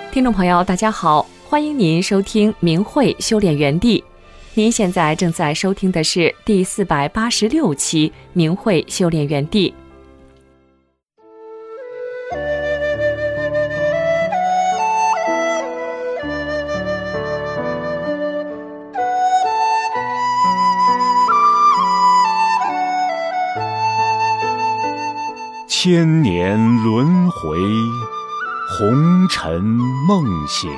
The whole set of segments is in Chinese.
听众朋友大家好，欢迎您收听明慧修炼园地。您现在正在收听的是第486期明慧修炼园地。 千年轮回，红尘梦醒，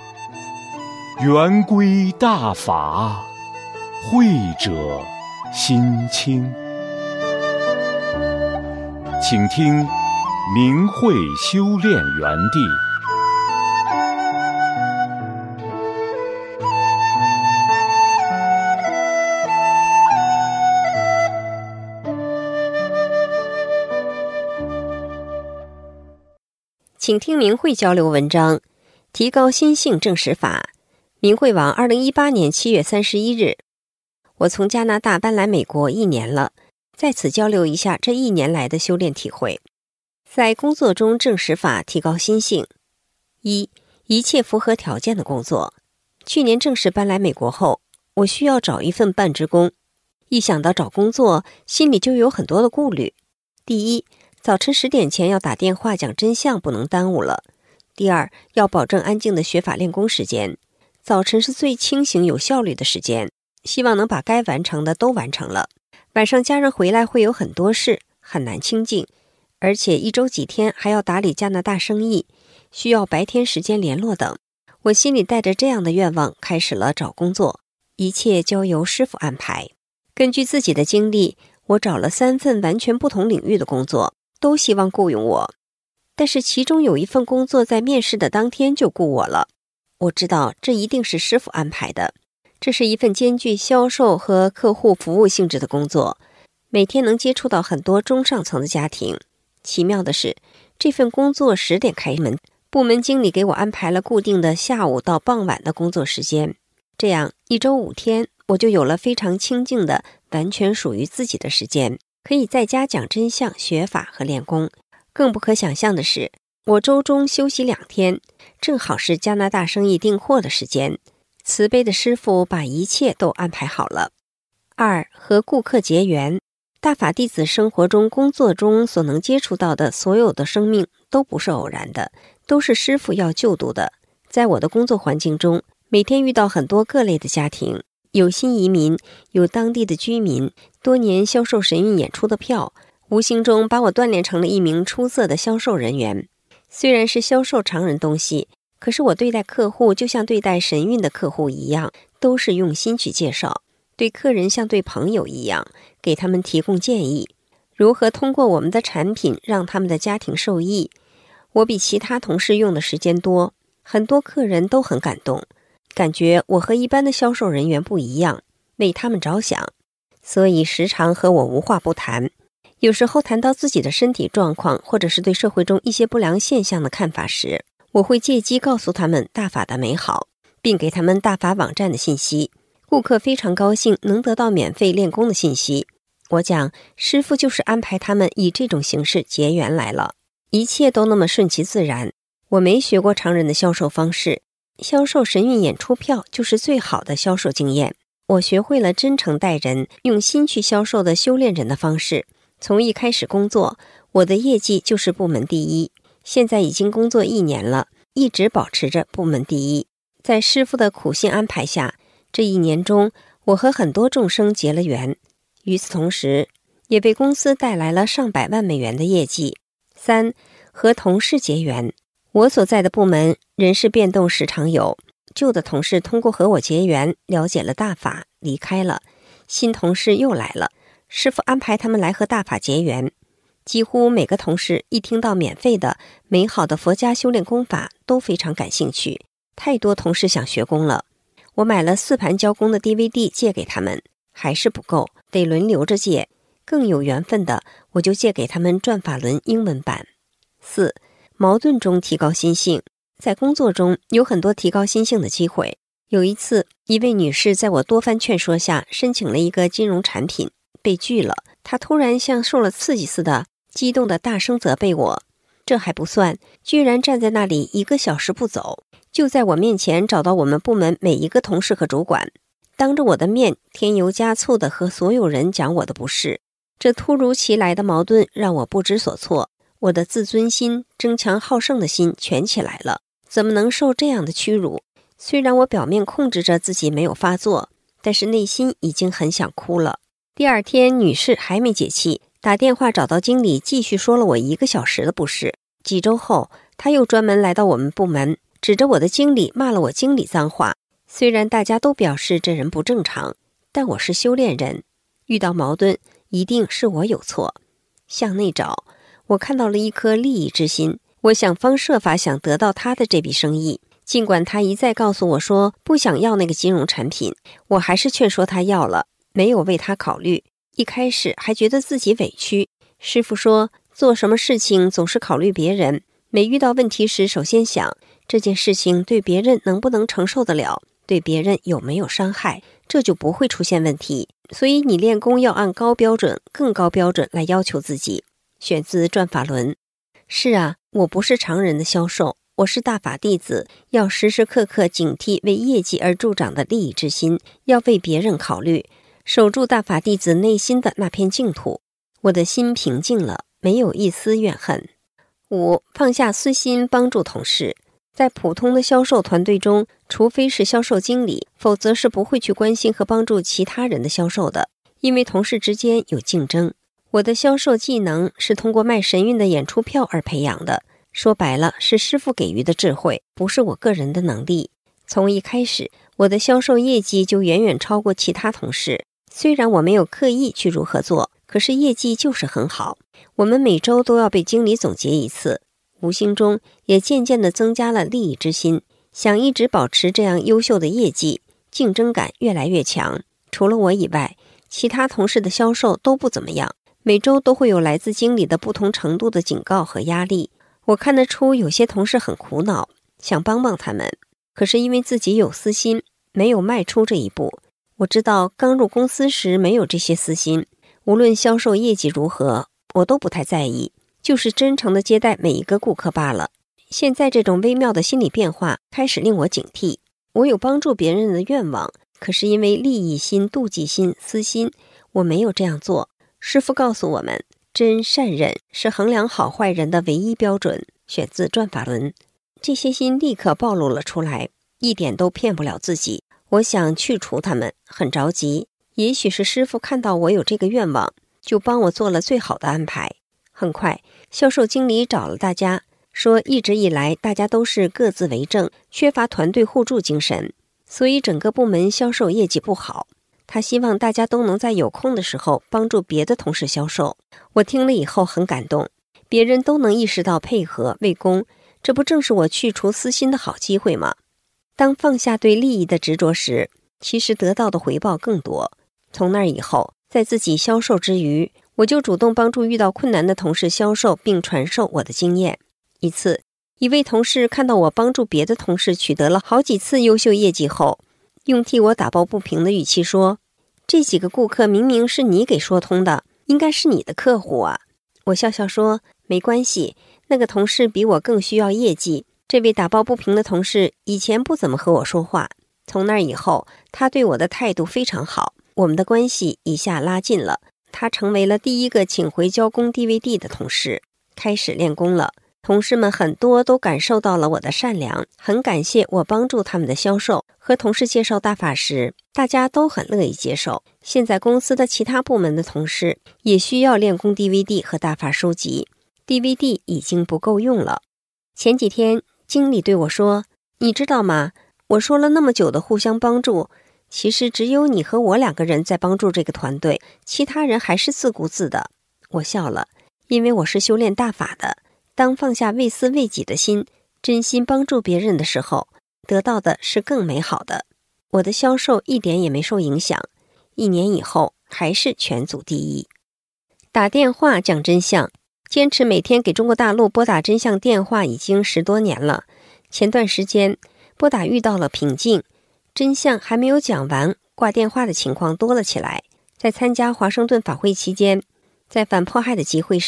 圆规大法，慧者心清。请听明慧修炼园地。 请听明慧交流文章，提高心性正实法。明慧网2018年7月31日。我从加拿大搬来美国1年了，在此交流一下这1年来的修炼体会。在工作中正实法，提高心性。一切符合条件的工作。去年正式搬来美国后，我需要找一份半职工。一想到找工作，心里就有很多的顾虑。第一，早晨10点前要打电话讲真相，不能耽误了。第二，要保证安静的学法练功时间。早晨是最清醒有效率的时间，希望能把该完成的都完成了。晚上家人回来会有很多事，很难清静，而且1周几天还要打理加拿大生意，需要白天时间联络等。我心里带着这样的愿望开始了找工作，一切交由师父安排。根据自己的经历，我找了3份完全不同领域的工作，都希望雇佣我，但是其中有一份工作在面试的当天就雇我了。我知道这一定是师父安排的。这是一份兼具销售和客户服务性质的工作，每天能接触到很多中上层的家庭。奇妙的是，这份工作10点开门，部门经理给我安排了固定的下午到傍晚的工作时间。这样1周5天，我就有了非常清静的完全属于自己的时间，可以在家讲真相、学法和练功。更不可想象的是，我周中休息2天，正好是加拿大生意订货的时间。慈悲的师父把一切都安排好了。2、和顾客结缘。大法弟子生活中、工作中所能接触到的所有的生命都不是偶然的，都是师父要救度的。在我的工作环境中，每天遇到很多各类的家庭，有新移民，有当地的居民，多年销售神韵演出的票，无形中把我锻炼成了一名出色的销售人员。虽然是销售常人东西，可是我对待客户就像对待神韵的客户一样，都是用心去介绍，对客人像对朋友一样，给他们提供建议，如何通过我们的产品让他们的家庭受益。我比其他同事用的时间多，很多客人都很感动，感觉我和一般的销售人员不一样，为他们着想，所以时常和我无话不谈。有时候谈到自己的身体状况，或者是对社会中一些不良现象的看法时，我会借机告诉他们大法的美好，并给他们大法网站的信息。顾客非常高兴能得到免费练功的信息。我讲，师父就是安排他们以这种形式结缘来了，一切都那么顺其自然。我没学过常人的销售方式，销售神韵演出票就是最好的销售经验。我学会了真诚待人，用心去销售的修炼人的方式。从一开始工作，我的业绩就是部门第1，现在已经工作1年了，一直保持着部门第1。在师父的苦心安排下，这1年中，我和很多众生结了缘，与此同时，也为公司带来了上百万美元的业绩。3、和同事结缘。我所在的部门人事变动时常有，旧的同事通过和我结缘，了解了大法，离开了，新同事又来了，师父安排他们来和大法结缘。几乎每个同事一听到免费的、美好的佛家修炼功法，都非常感兴趣。太多同事想学功了，我买了4盘教功的 DVD 借给他们，还是不够，得轮流着借。更有缘分的，我就借给他们转法轮英文版。4、矛盾中提高心性。在工作中有很多提高心性的机会。有一次，一位女士在我多番劝说下申请了一个金融产品，被拒了。她突然像受了刺激似的，激动地大声责备我。 这还不算，居然站在那里1个小时不走，就在我面前找到我们部门每一个同事和主管，当着我的面添油加醋地和所有人讲我的不是。这突如其来的矛盾让我不知所措，我的自尊心、争强好胜的心全起来了，怎么能受这样的屈辱？虽然我表面控制着自己没有发作，但是内心已经很想哭了。第二天，女士还没解气，打电话找到经理，继续说了我1个小时的不是。几周后，她又专门来到我们部门，指着我的经理骂了我经理脏话。虽然大家都表示这人不正常，但我是修炼人，遇到矛盾一定是我有错。向内找，我看到了一颗利益之心，我想方设法想得到他的这笔生意。尽管他一再告诉我说不想要那个金融产品，我还是劝说他要了，没有为他考虑。一开始还觉得自己委屈。师父说，做什么事情总是考虑别人，每遇到问题时首先想这件事情对别人能不能承受得了，对别人有没有伤害，这就不会出现问题。所以你练功要按高标准、更高标准来要求自己。选自《转法轮》。是啊，我不是常人的销售，我是大法弟子，要时时刻刻警惕为业绩而助长的利益之心，要为别人考虑，守住大法弟子内心的那片净土。我的心平静了，没有一丝怨恨。5. 放下私心，帮助同事。在普通的销售团队中，除非是销售经理，否则是不会去关心和帮助其他人的销售的，因为同事之间有竞争。我的销售技能是通过卖神韵的演出票而培养的，说白了是师父给予的智慧，不是我个人的能力。从一开始，我的销售业绩就远远超过其他同事，虽然我没有刻意去如何做，可是业绩就是很好。我们每周都要被经理总结一次，无形中也渐渐地增加了利益之心，想一直保持这样优秀的业绩，竞争感越来越强。除了我以外，其他同事的销售都不怎么样，每周都会有来自经理的不同程度的警告和压力。我看得出有些同事很苦恼，想帮帮他们，可是因为自己有私心，没有迈出这一步。我知道刚入公司时没有这些私心，无论销售业绩如何，我都不太在意，就是真诚地接待每一个顾客罢了。现在这种微妙的心理变化开始令我警惕。我有帮助别人的愿望，可是因为利益心、妒忌心、私心，我没有这样做。师父告诉我们，真善忍是衡量好坏人的唯一标准，选自《转法轮》。这些心立刻暴露了出来，一点都骗不了自己。我想去除他们，很着急。也许是师父看到我有这个愿望，就帮我做了最好的安排。很快，销售经理找了大家，说一直以来大家都是各自为政，缺乏团队互助精神，所以整个部门销售业绩不好。他希望大家都能在有空的时候帮助别的同事销售。我听了以后很感动，别人都能意识到配合为公，这不正是我去除私心的好机会吗？当放下对利益的执着时，其实得到的回报更多。从那以后，在自己销售之余，我就主动帮助遇到困难的同事销售，并传授我的经验。一次，一位同事看到我帮助别的同事取得了好几次优秀业绩后，用替我打抱不平的语气说，这几个顾客明明是你给说通的，应该是你的客户啊。我笑笑说，没关系，那个同事比我更需要业绩。这位打抱不平的同事以前不怎么和我说话，从那以后，他对我的态度非常好，我们的关系一下拉近了。他成为了第一个请回交工 DVD 的同事，开始练功了。同事们很多都感受到了我的善良，很感谢我帮助他们的销售。和同事介绍大法时，大家都很乐意接受。现在公司的其他部门的同事也需要练功 DVD 和大法书籍， DVD 已经不够用了。前几天经理对我说，你知道吗？我说了那么久的互相帮助，其实只有你和我2个人在帮助这个团队，其他人还是自顾自的。我笑了，因为我是修炼大法的。当放下为私为己的心，真心帮助别人的时候，得到的是更美好的。我的销售一点也没受影响，1年以后还是全组第一。打电话讲真相，坚持每天给中国大陆拨打真相电话已经10多年了。前段时间拨打遇到了瓶颈，真相还没有讲完，挂电话的情况多了起来。在参加华盛顿法会期间，在反迫害的集会上，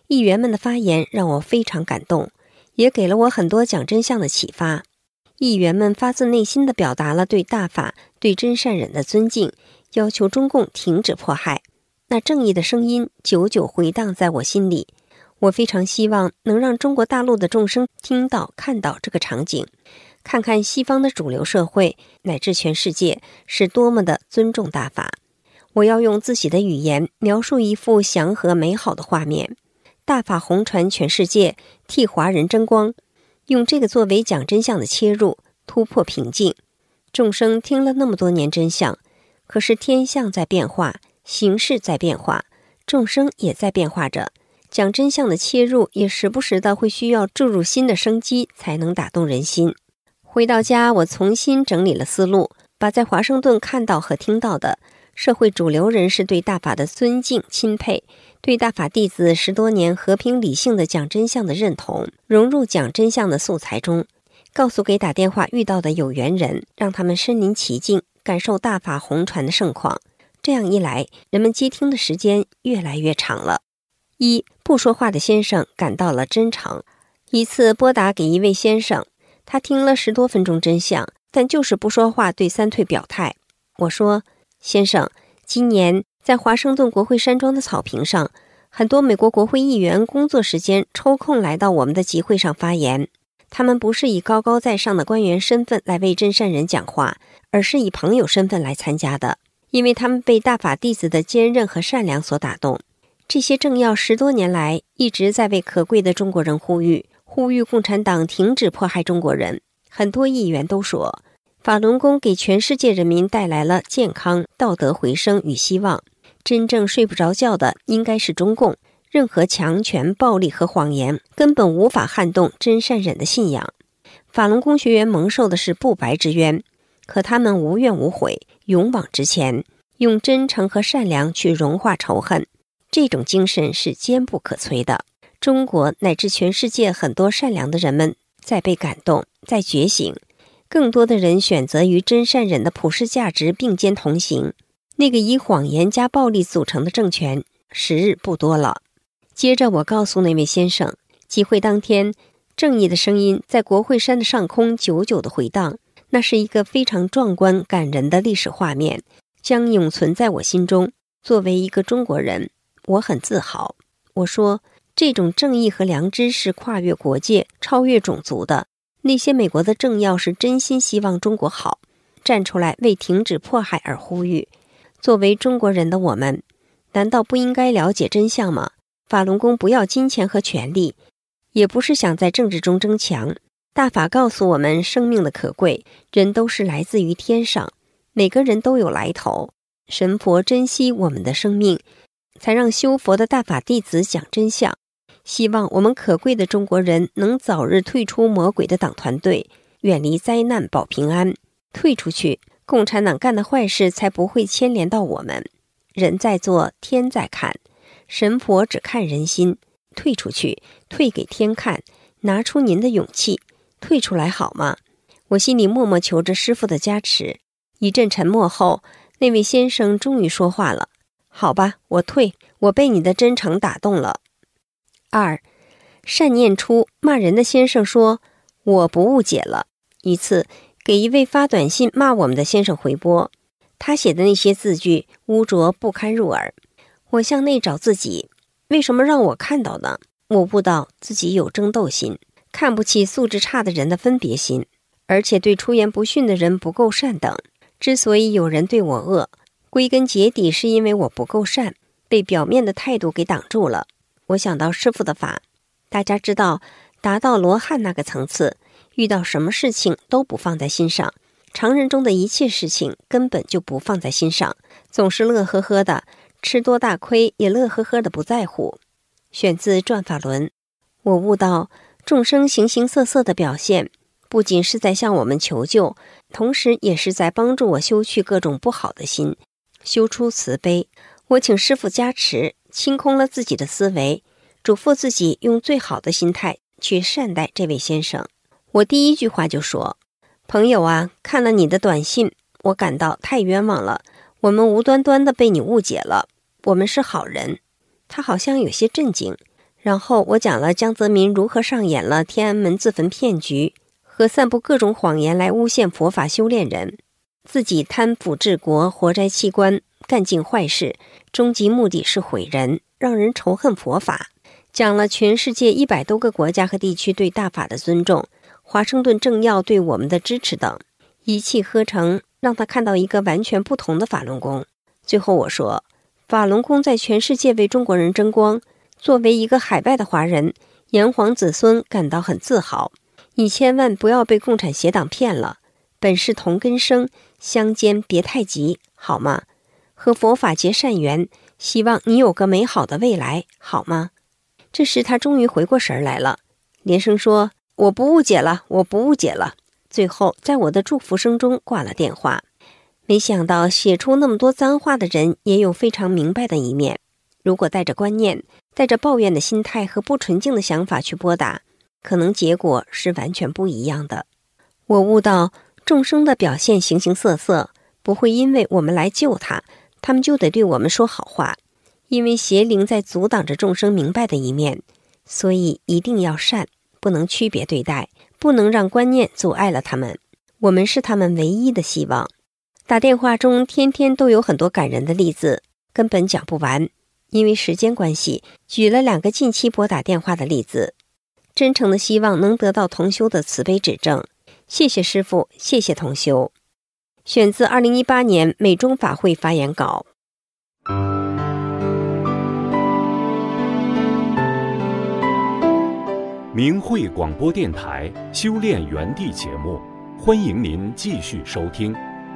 议员们的发言让我非常感动，也给了我很多讲真相的启发。议员们发自内心地表达了对大法、对真善忍的尊敬，要求中共停止迫害。那正义的声音久久回荡在我心里。我非常希望能让中国大陆的众生听到、看到这个场景，看看西方的主流社会乃至全世界是多么的尊重大法。我要用自己的语言描述一幅祥和美好的画面，大法红传全世界，替华人争光，用这个作为讲真相的切入，突破瓶颈。众生听了那么多年真相，可是天象在变化，形势在变化，众生也在变化着，讲真相的切入也时不时的会需要注入新的生机，才能打动人心。回到家，我重新整理了思路，把在华盛顿看到和听到的社会主流人士对大法的尊敬钦佩，对大法弟子10多年和平理性的讲真相的认同，融入讲真相的素材中，告诉给打电话遇到的有缘人，让他们身临其境，感受大法红传的盛况。这样一来，人们接听的时间越来越长了。不说话的先生感到了真诚。一次拨打给一位先生，他听了10多分钟真相，但就是不说话，对三退表态。我说，先生，今年在华盛顿国会山庄的草坪上，很多美国国会议员工作时间抽空来到我们的集会上发言。他们不是以高高在上的官员身份来为真善人讲话，而是以朋友身份来参加的，因为他们被大法弟子的坚韧和善良所打动。这些政要10多年来一直在为可贵的中国人呼吁共产党停止迫害中国人。很多议员都说，法轮功给全世界人民带来了健康、道德回升与希望。真正睡不着觉的应该是中共，任何强权、暴力和谎言根本无法撼动真善忍的信仰。法轮功学员蒙受的是不白之冤，可他们无怨无悔，勇往直前，用真诚和善良去融化仇恨。这种精神是坚不可摧的。中国乃至全世界很多善良的人们在被感动，在觉醒，更多的人选择与真善忍的普世价值并肩同行。那个以谎言加暴力组成的政权时日不多了。接着我告诉那位先生，集会当天，正义的声音在国会山的上空久久的回荡，那是一个非常壮观感人的历史画面，将永存在我心中。作为一个中国人，我很自豪。我说，这种正义和良知是跨越国界、超越种族的。那些美国的政要是真心希望中国好，站出来为停止迫害而呼吁。作为中国人的我们，难道不应该了解真相吗？法轮功不要金钱和权力，也不是想在政治中争强。大法告诉我们生命的可贵，人都是来自于天上，每个人都有来头。神佛珍惜我们的生命，才让修佛的大法弟子讲真相。希望我们可贵的中国人能早日退出魔鬼的党团队，远离灾难保平安。退出去，共产党干的坏事才不会牵连到我们。人在做，天在看，神佛只看人心。退出去，退给天看，拿出您的勇气，退出来好吗？我心里默默求着师父的加持。一阵沉默后，那位先生终于说话了。好吧，我退，我被你的真诚打动了。2. 善念出骂人的先生说，我不误解了。一次给一位发短信骂我们的先生回拨，他写的那些字句污浊不堪入耳。我向内找自己，为什么让我看到呢？我悟到自己有争斗心，看不起素质差的人的分别心，而且对出言不逊的人不够善等。之所以有人对我恶，归根结底是因为我不够善，被表面的态度给挡住了。我想到师父的法，大家知道，达到罗汉那个层次，遇到什么事情都不放在心上，常人中的一切事情根本就不放在心上，总是乐呵呵的，吃多大亏也乐呵呵的不在乎。选自《转法轮》。我悟到，众生形形色色的表现，不仅是在向我们求救，同时也是在帮助我修去各种不好的心，修出慈悲。我请师父加持，清空了自己的思维，嘱咐自己用最好的心态去善待这位先生。我第一句话就说，朋友啊，看了你的短信，我感到太冤枉了，我们无端端的被你误解了，我们是好人。他好像有些震惊， 然后我讲了江泽民如何上演了天安门自焚骗局和散布各种谎言来诬陷佛法修炼人，自己贪腐治国，活摘器官，干尽坏事，终极目的是毁人，让人仇恨佛法。讲了全世界100多个国家和地区对大法的尊重，华盛顿政要对我们的支持等，一气呵成，让他看到一个完全不同的法轮功。最后我说，法轮功在全世界为中国人争光，作为一个海外的华人，炎黄子孙感到很自豪。你千万不要被共产邪党骗了，本是同根生，相煎别太急，好吗？和佛法结善缘，希望你有个美好的未来，好吗？这时他终于回过神来了，连声说，我不误解了，我不误解了。最后在我的祝福声中挂了电话。没想到写出那么多脏话的人也有非常明白的一面，如果带着观念，带着抱怨的心态和不纯净的想法去拨打，可能结果是完全不一样的。我悟到众生的表现形形色色，不会因为我们来救他们就得对我们说好话，因为邪灵在阻挡着众生明白的一面，所以一定要善，不能区别对待，不能让观念阻碍了他们，我们是他们唯一的希望。打电话中天天都有很多感人的例子，根本讲不完，因为时间关系，举了2个近期拨打电话的例子，真诚的希望能得到同修的慈悲指正。谢谢师父，谢谢同修。选自2018年美中法会发言稿。 明慧广播电台修炼园地节目，欢迎您继续收听。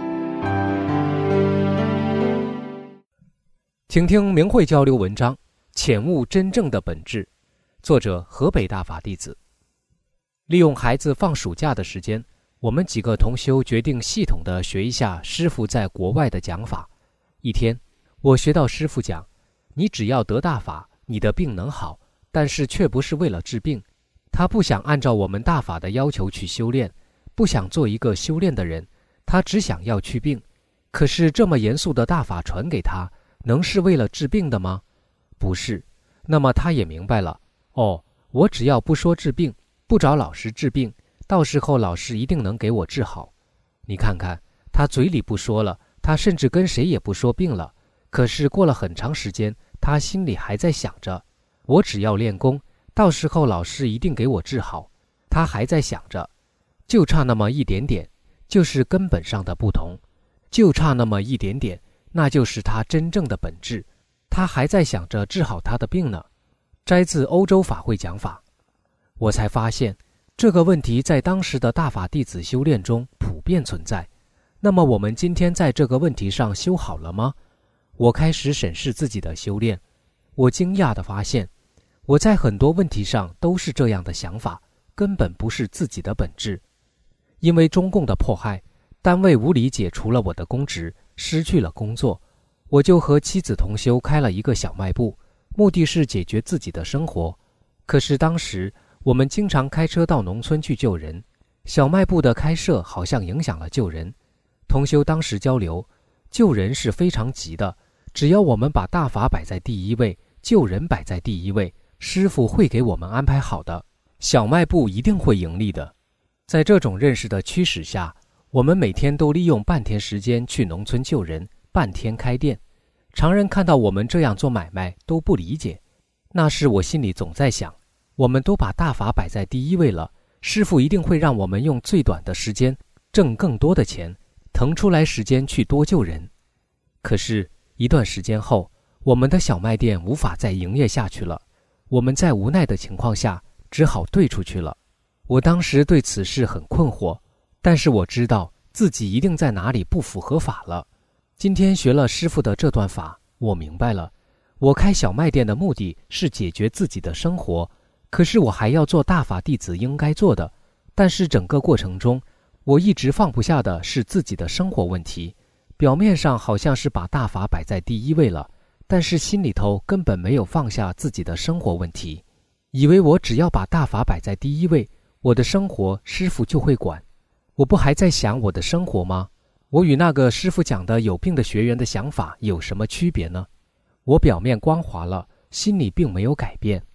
请听明慧交流文章，浅悟真正的本质。作者河北大法弟子。利用孩子放暑假的时间，我们几个同修决定系统地学一下师父在国外的讲法。一天，我学到师父讲，你只要得大法，你的病能好，但是却不是为了治病。他不想按照我们大法的要求去修炼，不想做一个修炼的人，他只想要去病。可是这么严肃的大法传给他，能是为了治病的吗？不是。那么他也明白了，我只要不说治病，不找老师治病，到时候老师一定能给我治好。你看看，他嘴里不说了，他甚至跟谁也不说病了，可是过了很长时间，他心里还在想着，我只要练功，到时候老师一定给我治好。他还在想着，就差那么一点点，就是根本上的不同，就差那么一点点，那就是他真正的本质。他还在想着治好他的病呢。摘自欧洲法会讲法。我才发现这个问题在当时的大法弟子修炼中普遍存在。那么我们今天在这个问题上修好了吗？我开始审视自己的修炼，我惊讶地发现，我在很多问题上都是这样的想法，根本不是自己的本质。因为中共的迫害，单位无理解除了我的公职，失去了工作，我就和妻子同修开了一个小卖部，目的是解决自己的生活。可是当时我们经常开车到农村去救人，小卖部的开设好像影响了救人。同修当时交流，救人是非常急的，只要我们把大法摆在第一位，救人摆在第一位，师父会给我们安排好的，小卖部一定会盈利的。在这种认识的驱使下，我们每天都利用半天时间去农村救人，半天开店。常人看到我们这样做买卖都不理解，那时我心里总在想，我们都把大法摆在第一位了，师父一定会让我们用最短的时间挣更多的钱，腾出来时间去多救人。可是一段时间后，我们的小卖店无法再营业下去了，我们在无奈的情况下只好退出去了。我当时对此事很困惑，但是我知道自己一定在哪里不符合法了。今天学了师父的这段法，我明白了，我开小卖店的目的是解决自己的生活，可是我还要做大法弟子应该做的。但是整个过程中，我一直放不下的是自己的生活问题。表面上好像是把大法摆在第一位了，但是心里头根本没有放下自己的生活问题，以为我只要把大法摆在第一位，我的生活师父就会管。我不还在想我的生活吗？我与那个师父讲的有病的学员的想法有什么区别呢？我表面光滑了，心里并没有改变。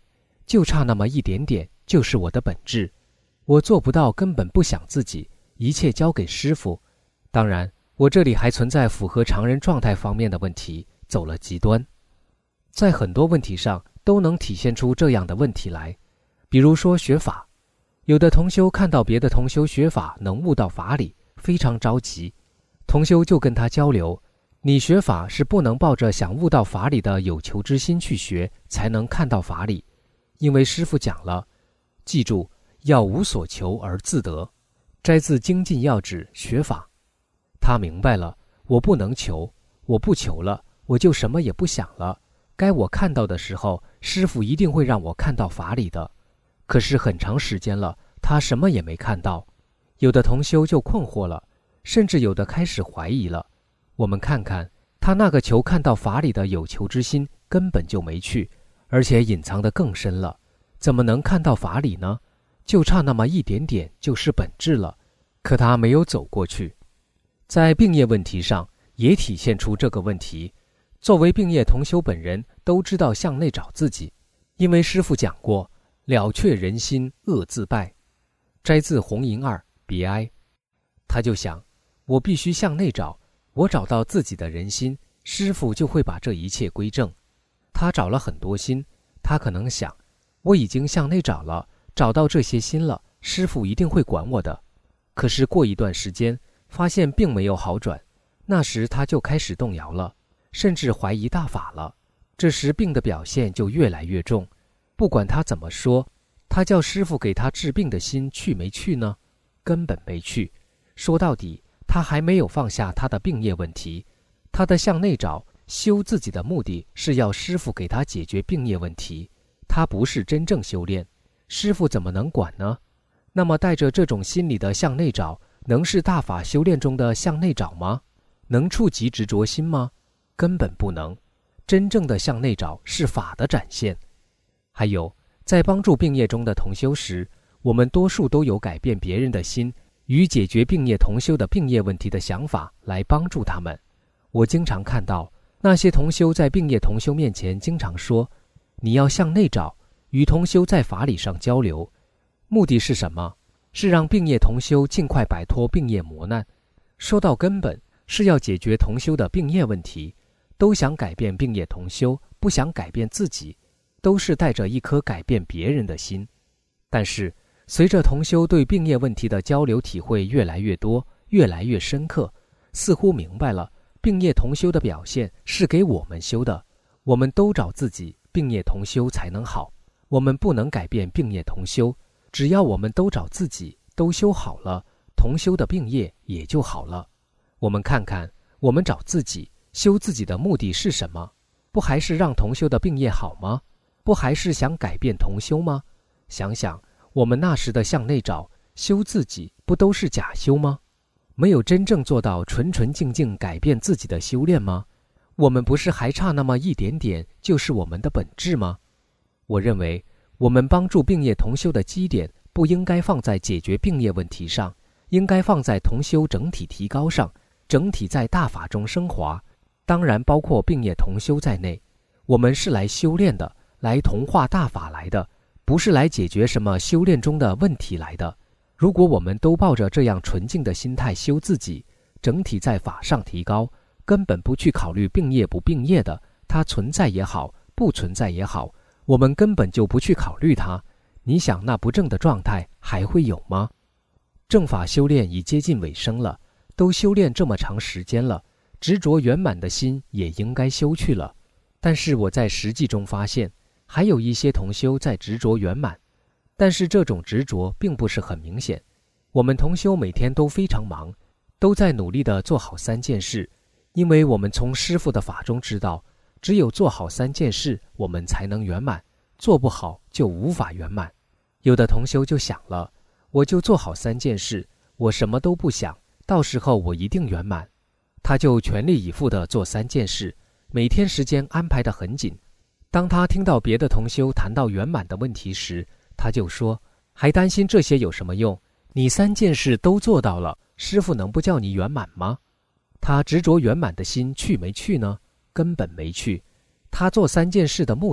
就差那么一点点，就是我的本质。我做不到，根本不想自己，一切交给师父。当然，我这里还存在符合常人状态方面的问题，走了极端。在很多问题上都能体现出这样的问题来。比如说学法，有的同修看到别的同修学法能悟到法理，非常着急。同修就跟他交流，你学法是不能抱着想悟到法理的有求之心去学，才能看到法理。因为师父讲了，记住要无所求而自得，摘自精进要旨学法。他明白了，我不能求，我不求了，我就什么也不想了。该我看到的时候，师父一定会让我看到法理的。可是很长时间了，他什么也没看到。有的同修就困惑了，甚至有的开始怀疑了。我们看看，他那个求看到法理的有求之心根本就没去，而且隐藏得更深了，怎么能看到法理呢？就差那么一点点，就是本质了。可他没有走过去。在病业问题上也体现出这个问题。作为病业同修本人，都知道向内找自己，因为师父讲过，了却人心，恶自败。摘自红银二别哀。他就想，我必须向内找，我找到自己的人心，师父就会把这一切归正。他找了很多心，他可能想，我已经向内找了，找到这些心了，师父一定会管我的。可是过一段时间，发现并没有好转，那时他就开始动摇了，甚至怀疑大法了。这时病的表现就越来越重。不管他怎么说，他叫师父给他治病的心去没去呢？根本没去。说到底，他还没有放下他的病业问题。他的向内找修自己的目的是要师父给他解决病业问题，他不是真正修炼，师父怎么能管呢？那么带着这种心理的向内找，能是大法修炼中的向内找吗？能触及执着心吗？根本不能。真正的向内找是法的展现。还有，在帮助病业中的同修时，我们多数都有改变别人的心与解决病业同修的病业问题的想法来帮助他们。我经常看到那些同修在病业同修面前经常说，你要向内找，与同修在法理上交流。目的是什么？是让病业同修尽快摆脱病业磨难。说到根本，是要解决同修的病业问题。都想改变病业同修，不想改变自己，都是带着一颗改变别人的心。但是随着同修对病业问题的交流体会越来越多，越来越深刻，似乎明白了病业同修的表现是给我们修的，我们都找自己，病业同修才能好。我们不能改变病业同修，只要我们都找自己，都修好了，同修的病业也就好了。我们看看，我们找自己修自己的目的是什么？不还是让同修的病业好吗？不还是想改变同修吗？想想我们那时的向内找修自己，不都是假修吗？没有真正做到纯纯净净改变自己的修炼吗？我们不是还差那么一点点，就是我们的本质吗？我认为我们帮助病业同修的基点不应该放在解决病业问题上，应该放在同修整体提高上，整体在大法中升华，当然包括病业同修在内。我们是来修炼的，来同化大法来的，不是来解决什么修炼中的问题来的。如果我们都抱着这样纯净的心态修自己，整体在法上提高，根本不去考虑病业不病业的，它存在也好，不存在也好，我们根本就不去考虑它。你想那不正的状态还会有吗？正法修炼已接近尾声了，都修炼这么长时间了，执着圆满的心也应该修去了。但是我在实际中发现，还有一些同修在执着圆满，但是这种执着并不是很明显。我们同修每天都非常忙，都在努力地做好3件事，因为我们从师父的法中知道，只有做好3件事，我们才能圆满，做不好就无法圆满。有的同修就想了，我就做好3件事，我什么都不想，到时候我一定圆满。他就全力以赴地做3件事，每天时间安排得很紧。当他听到别的同修谈到圆满的问题时，他就说，还担心这些有什么用？你3件事都做到了，师父能不叫你圆满吗？他执着圆满的心去没去呢？根本没去。他做3件事的目的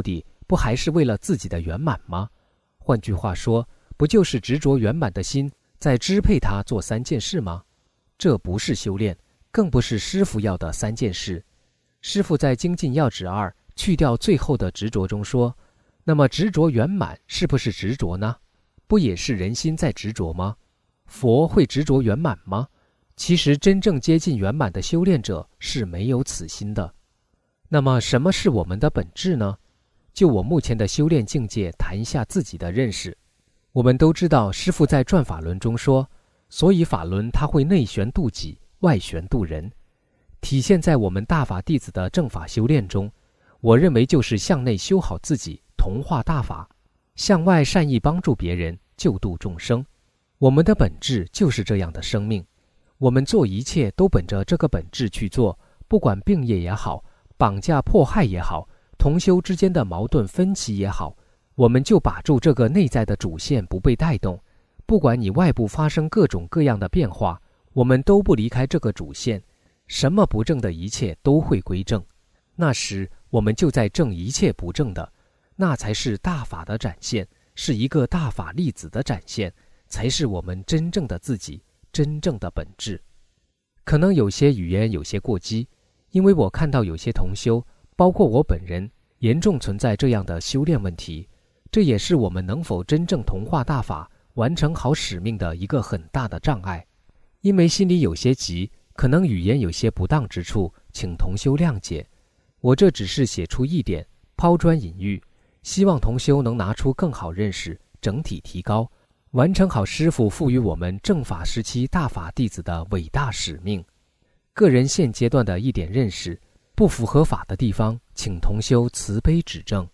不还是为了自己的圆满吗？换句话说，不就是执着圆满的心在支配它做3件事吗？这不是修炼，更不是师父要的3件事。师父在精进要旨2去掉最后的执着中说，那么执着圆满是不是执着呢？不也是人心在执着吗？佛会执着圆满吗？其实真正接近圆满的修炼者是没有此心的。那么什么是我们的本质呢？就我目前的修炼境界谈一下自己的认识。我们都知道师父在转法轮中说，所以法轮它会内旋度己，外旋度人。体现在我们大法弟子的正法修炼中，我认为就是向内修好自己，同化大法，向外善意帮助别人，救度众生。我们的本质就是这样的生命，我们做一切都本着这个本质去做，不管病业也好，绑架迫害也好，同修之间的矛盾分歧也好，我们就把住这个内在的主线不被带动，不管你外部发生各种各样的变化，我们都不离开这个主线，什么不正的一切都会归正。那时我们就在正一切不正的，那才是大法的展现，是一个大法粒子的展现，才是我们真正的自己，真正的本质。可能有些语言有些过激，因为我看到有些同修，包括我本人，严重存在这样的修炼问题，这也是我们能否真正同化大法，完成好使命的一个很大的障碍。因为心里有些急，可能语言有些不当之处，请同修谅解。我这只是写出一点，抛砖引玉，希望同修能拿出更好认识，整体提高，完成好师父赋予我们正法时期大法弟子的伟大使命。个人现阶段的一点认识，不符合法的地方，请同修慈悲指正。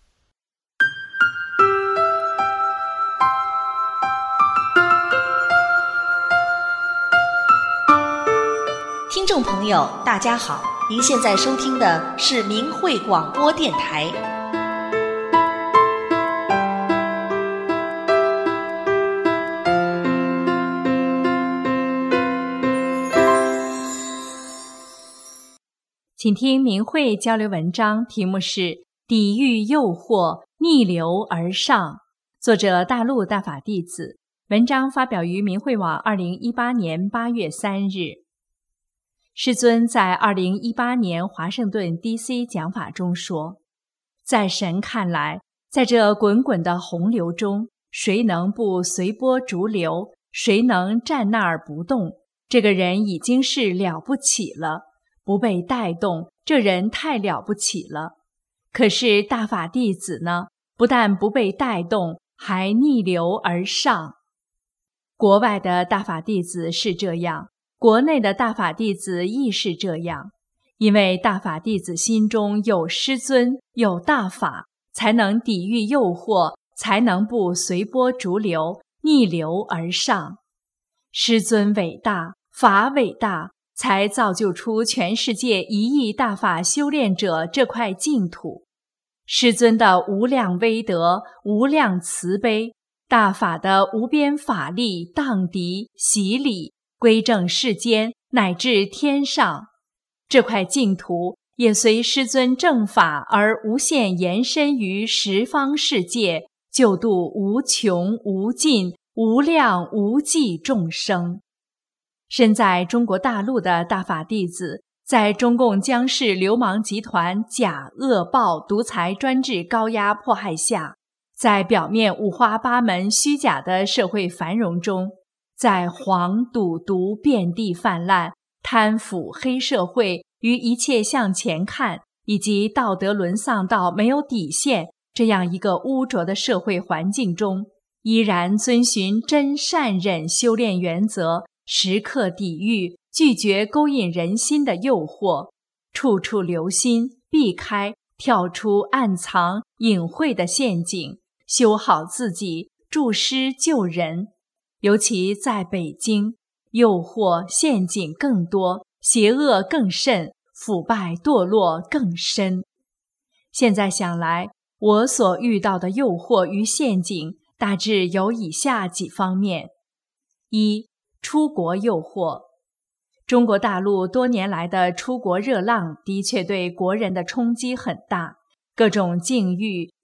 听众朋友大家好，您现在收听的是明慧广播电台。 请听明慧交流文章，题目是抵御诱惑，逆流而上，作者大陆大法弟子，文章发表于明慧网2018年8月3日。师尊在2018年华盛顿 DC 讲法中说，在神看来，在这滚滚的洪流中，谁能不随波逐流，谁能站那儿不动，这个人已经是了不起了，不被带动，这人太了不起了。可是大法弟子呢，不但不被带动，还逆流而上。国外的大法弟子是这样，国内的大法弟子亦是这样，因为大法弟子心中有师尊，有大法，才能抵御诱惑，才能不随波逐流，逆流而上。师尊伟大，法伟大，才造就出全世界1亿大法修炼者这块净土。师尊的无量威德，无量慈悲，大法的无边法力荡涤洗礼，归正世间乃至天上，这块净土也随师尊正法而无限延伸于十方世界，救度无穷无尽无量无际众生。身在中国大陆的大法弟子，在中共江氏流氓集团假恶暴独裁专制高压迫害下，在表面五花八门虚假的社会繁荣中，在黄赌毒遍地泛滥，贪腐黑社会与一切向前看，以及道德沦丧到没有底线这样一个污浊的社会环境中，依然遵循真善忍修炼原则，时刻抵御拒绝勾引人心的诱惑，处处留心避开跳出暗藏隐晦的陷阱，修好自己，助师救人。尤其在北京，诱惑陷阱更多，邪恶更甚，腐败堕落更深。现在想来，我所遇到的诱惑与陷阱大致有以下几方面：一、出国诱惑。中国大陆多年来的出国热浪的确对国人的冲击很大，各种境遇、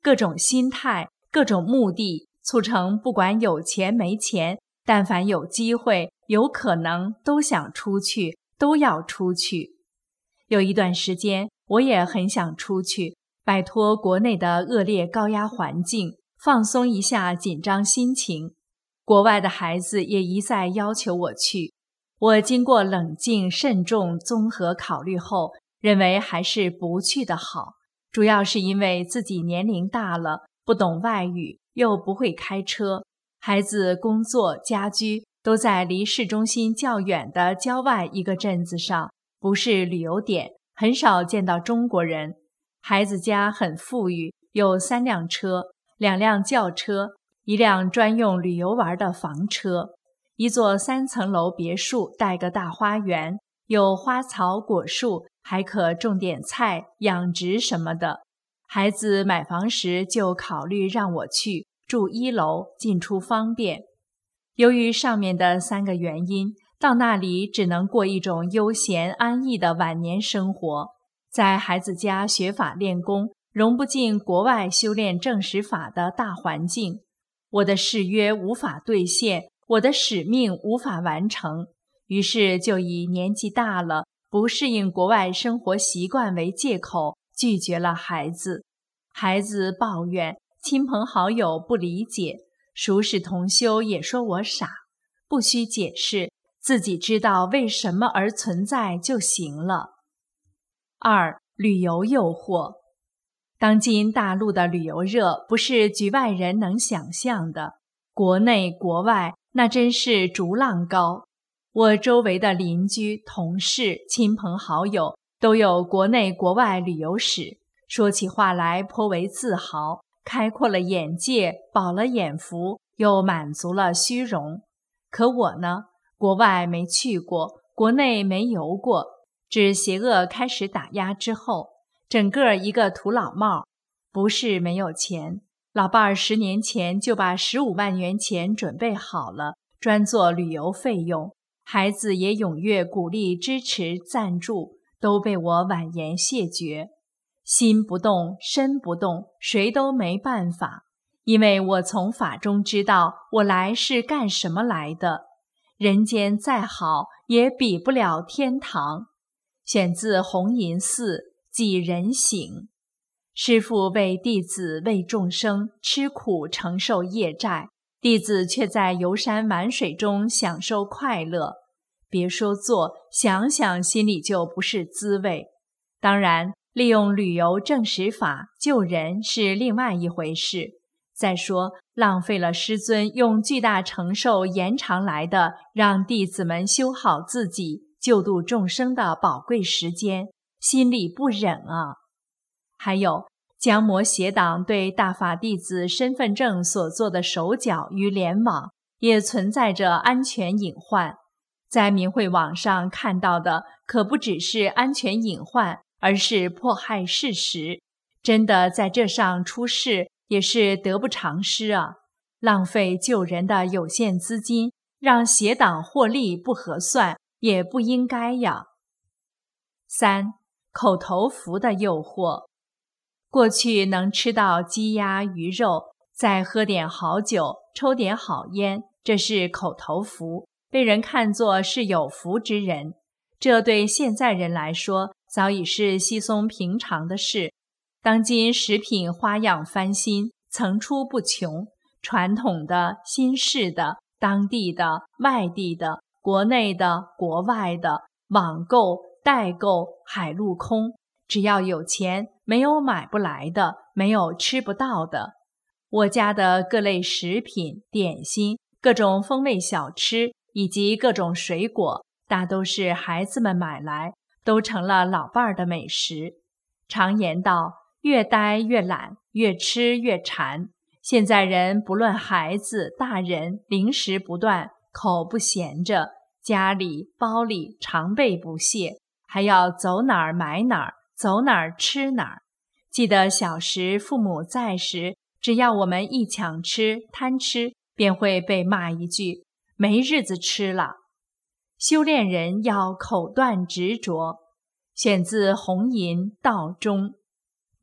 各种心态、各种目的，促成不管有钱没钱，但凡有机会、有可能，都想出去，都要出去。有一段时间，我也很想出去，摆脱国内的恶劣高压环境，放松一下紧张心情。国外的孩子也一再要求我去，我经过冷静、慎重、综合考虑后，认为还是不去的好。主要是因为自己年龄大了，不懂外语，又不会开车，孩子工作、家居都在离市中心较远的郊外一个镇子上，不是旅游点，很少见到中国人。孩子家很富裕，有3辆车，2辆轿车，1辆专用旅游玩的房车，一座3层楼别墅带个大花园，有花草果树，还可种点菜、养殖什么的。孩子买房时就考虑让我去，住1楼，进出方便。由于上面的3个原因，到那里只能过一种悠闲安逸的晚年生活，在孩子家学法练功，融不进国外修炼正实法的大环境。我的誓约无法兑现，我的使命无法完成，于是就以年纪大了，不适应国外生活习惯为借口，拒绝了孩子。孩子抱怨，亲朋好友不理解，熟识同修也说我傻，不需解释，自己知道为什么而存在就行了。2. 旅游诱惑。当今大陆的旅游热不是局外人能想象的，国内国外那真是逐浪高。我周围的邻居、同事、亲朋好友都有国内国外旅游史，说起话来颇为自豪，开阔了眼界，饱了眼福，又满足了虚荣。可我呢，国外没去过，国内没游过，至邪恶开始打压之后，整个一个土老帽。不是没有钱，老伴儿10年前就把15万元钱准备好了，专做旅游费用，孩子也踊跃鼓励支持赞助，都被我婉言谢绝。心不动，身不动，谁都没办法，因为我从法中知道我来是干什么来的，人间再好也比不了天堂。选自红银寺即人省。师父为弟子为众生吃苦承受业债，弟子却在游山玩水中享受快乐。别说做，想想心里就不是滋味。当然，利用旅游正实法救人是另外一回事。再说，浪费了师尊用巨大承受延长来的让弟子们修好自己、救度众生的宝贵时间，心里不忍啊。还有降魔邪党对大法弟子身份证所做的手脚与联网，也存在着安全隐患。在明慧网上看到的可不只是安全隐患，而是迫害事实。真的在这上出事，也是得不偿失啊！浪费救人的有限资金，让邪党获利不合算，也不应该呀。3. 口头福的诱惑。过去能吃到鸡鸭鱼肉，再喝点好酒，抽点好烟，这是口头福，被人看作是有福之人。这对现在人来说，早已是稀松平常的事。当今食品花样翻新，层出不穷，传统的、新式的、当地的、外地的、国内的、国外的，网购、代购、海陆空，只要有钱，没有买不来的，没有吃不到的。我家的各类食品、点心、各种风味小吃以及各种水果，大都是孩子们买来，都成了老伴儿的美食。常言道，越呆越懒，越吃越馋。现在人不论孩子、大人，零食不断，口不闲着，家里、包里常备不懈，还要走哪儿买哪儿，走哪儿吃哪儿。记得小时父母在时，只要我们一抢吃、贪吃，便会被骂一句没日子吃了。修炼人要口断执着。选自红银道中。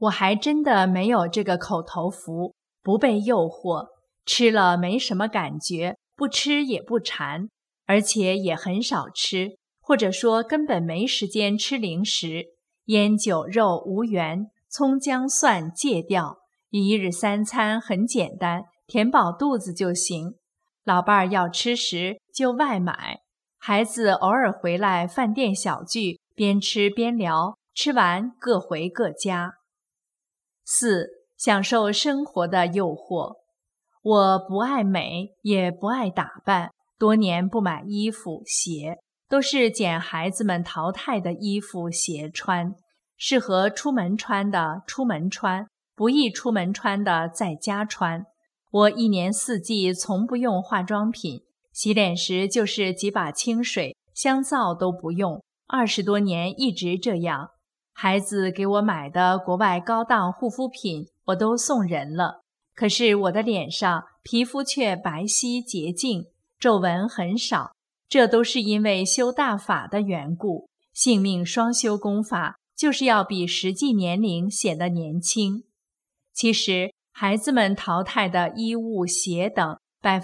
我还真的没有这个口头福，不被诱惑，吃了没什么感觉，不吃也不馋，而且也很少吃，或者说根本没时间吃零食，烟酒肉无缘，葱姜蒜戒掉，一日三餐很简单，填饱肚子就行。老伴儿要吃时就外买，孩子偶尔回来饭店小聚，边吃边聊，吃完各回各家。4. 享受生活的诱惑。我不爱美，也不爱打扮，多年不买衣服鞋，都是捡孩子们淘汰的衣服鞋穿，适合出门穿的出门穿，不宜出门穿的在家穿。我一年四季从不用化妆品，洗脸时就是几把清水，香皂都不用，20多年一直这样。孩子给我买的国外高档护肤品我都送人了，可是我的脸上皮肤却白皙洁净，皱纹很少，这都是因为修大法的缘故。性命双修功法就是要比实际年龄显得年轻。其实孩子们淘汰的衣物鞋等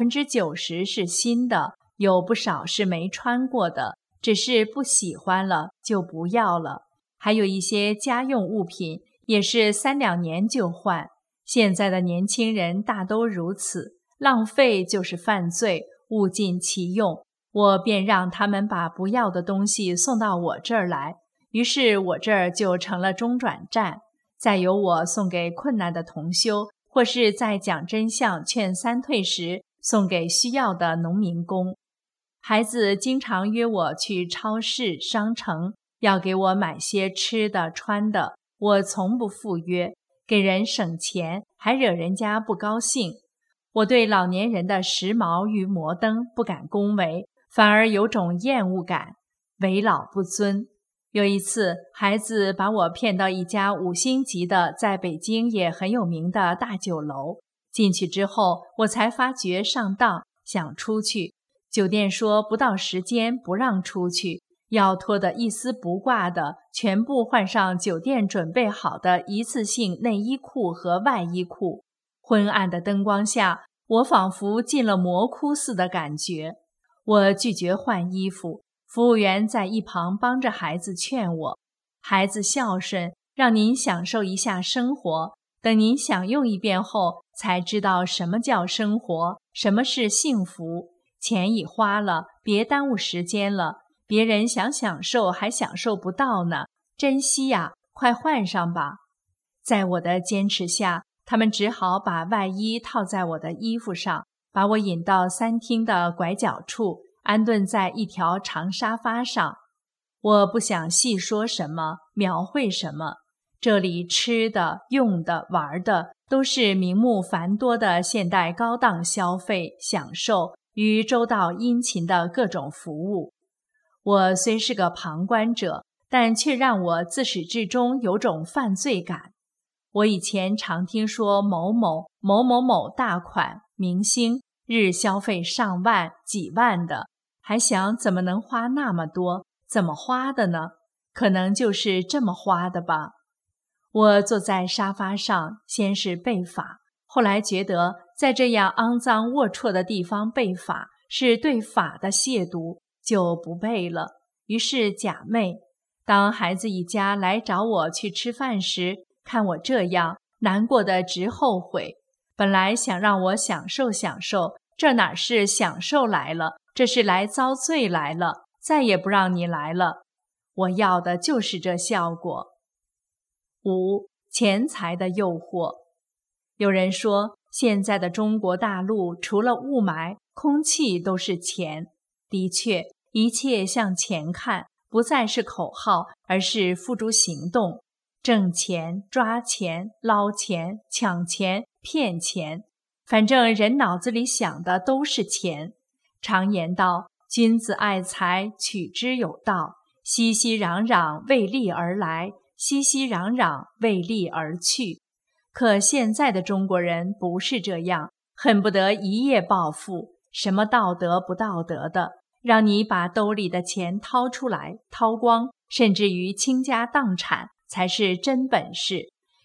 90% 是新的，有不少是没穿过的，只是不喜欢了就不要了。还有一些家用物品也是3-2年就换，现在的年轻人大都如此，浪费就是犯罪，物尽其用，我便让他们把不要的东西送到我这儿来，于是我这儿就成了中转站，再由我送给困难的同修，或是在讲真相劝三退时送给需要的农民工。孩子经常约我去超市、商城，要给我买些吃的穿的，我从不赴约，给人省钱还惹人家不高兴。我对老年人的时髦与摩登不敢恭维，反而有种厌恶感，为老不尊。有一次孩子把我骗到一家5星级的在北京也很有名的大酒楼，进去之后我才发觉上当，想出去，酒店说不到时间不让出去，要脱得一丝不挂的，全部换上酒店准备好的一次性内衣裤和外衣裤。昏暗的灯光下，我仿佛进了魔窟似的感觉。我拒绝换衣服，服务员在一旁帮着孩子劝我，孩子孝顺，让您享受一下生活，等您享用一遍后，才知道什么叫生活，什么是幸福。钱已花了，别耽误时间了，别人想享受还享受不到呢，珍惜呀，快换上吧。在我的坚持下，他们只好把外衣套在我的衣服上，把我引到餐厅的拐角处，安顿在一条长沙发上。我不想细说什么，描绘什么，这里吃的、用的、玩的，都是名目繁多的现代高档消费、享受与周到殷勤的各种服务。我虽是个旁观者，但却让我自始至终有种犯罪感。我以前常听说某某大款明星日消费上万几万的，还想怎么能花那么多，怎么花的呢？可能就是这么花的吧。我坐在沙发上，先是背法，后来觉得在这样肮脏龌龊的地方背法是对法的亵渎，就不背了，于是假寐。当孩子一家来找我去吃饭时，看我这样，难过的直后悔。本来想让我享受享受，这哪是享受来了，这是来遭罪来了，再也不让你来了。我要的就是这效果。5. 钱财的诱惑。有人说，现在的中国大陆除了雾霾，空气都是钱。的确，一切向钱看，不再是口号，而是付诸行动。挣钱、抓钱、捞钱、抢钱、骗钱，反正人脑子里想的都是钱。常言道，君子爱财，取之有道，熙熙攘攘为利而来，熙熙攘攘为利而去。可现在的中国人不是这样，恨不得一夜暴富，什么道德不道德的，让你把兜里的钱掏出来，掏光，甚至于倾家荡产才是真本事。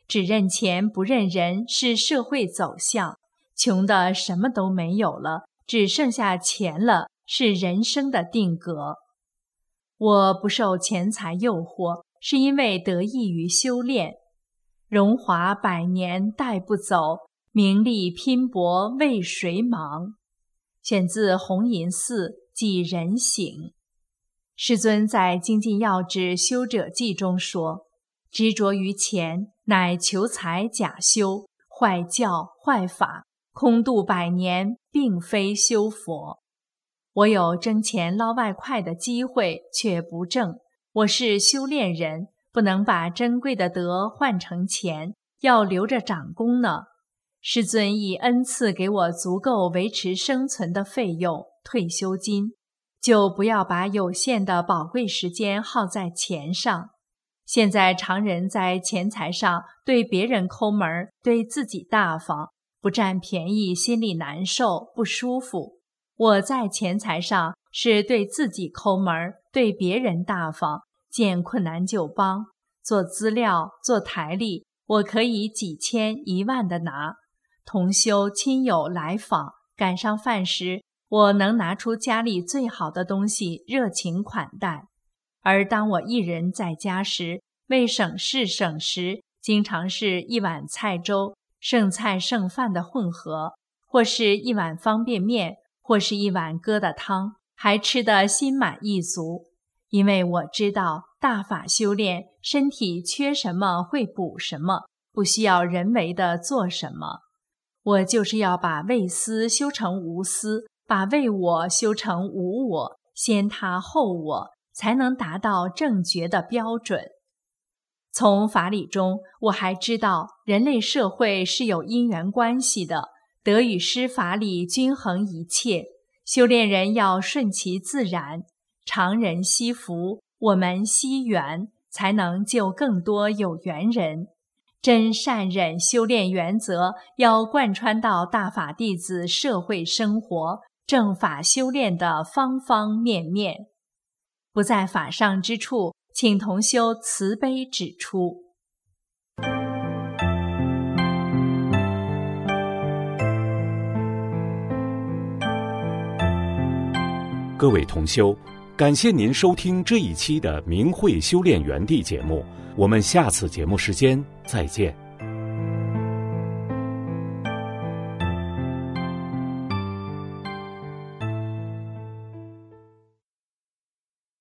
只认钱不认人是社会走向，穷的什么都没有了，只剩下钱了是人生的定格。我不受钱财诱惑，是因为得益于修炼。荣华百年带不走，名利拼搏为谁忙？选自弘淫寺即人省。世尊在《精进要旨修者记》中说，执着于钱，乃求财假修，坏教坏法，空度百年，并非修佛。我有挣钱捞外快的机会，却不挣。我是修炼人，不能把珍贵的德换成钱，要留着长功呢。世尊已恩赐给我足够维持生存的费用，退休金，就不要把有限的宝贵时间耗在钱上。现在常人在钱财上对别人抠门，对自己大方，不占便宜心里难受不舒服。我在钱财上是对自己抠门，对别人大方，见困难就帮。做资料做台历，我可以几千1万的拿。同修亲友来访赶上饭时，我能拿出家里最好的东西热情款待。而当我一人在家时，为省事省时，经常是一碗菜粥，剩菜剩饭的混合，或是一碗方便面，或是一碗疙瘩汤，还吃得心满意足。因为我知道大法修炼，身体缺什么会补什么，不需要人为的做什么。我就是要把为私修成无私，把为我修成无我，先他后我，才能达到正觉的标准。从法理中，我还知道人类社会是有因缘关系的，得与失法理均衡一切，修炼人要顺其自然，常人惜福，我们惜缘，才能救更多有缘人。真善忍修炼原则要贯穿到大法弟子社会生活，正法修炼的方方面面。不在法上之处，请同修慈悲指出。 各位同修，感谢您收听这一期的明慧修炼园地节目，我们下次节目时间再见。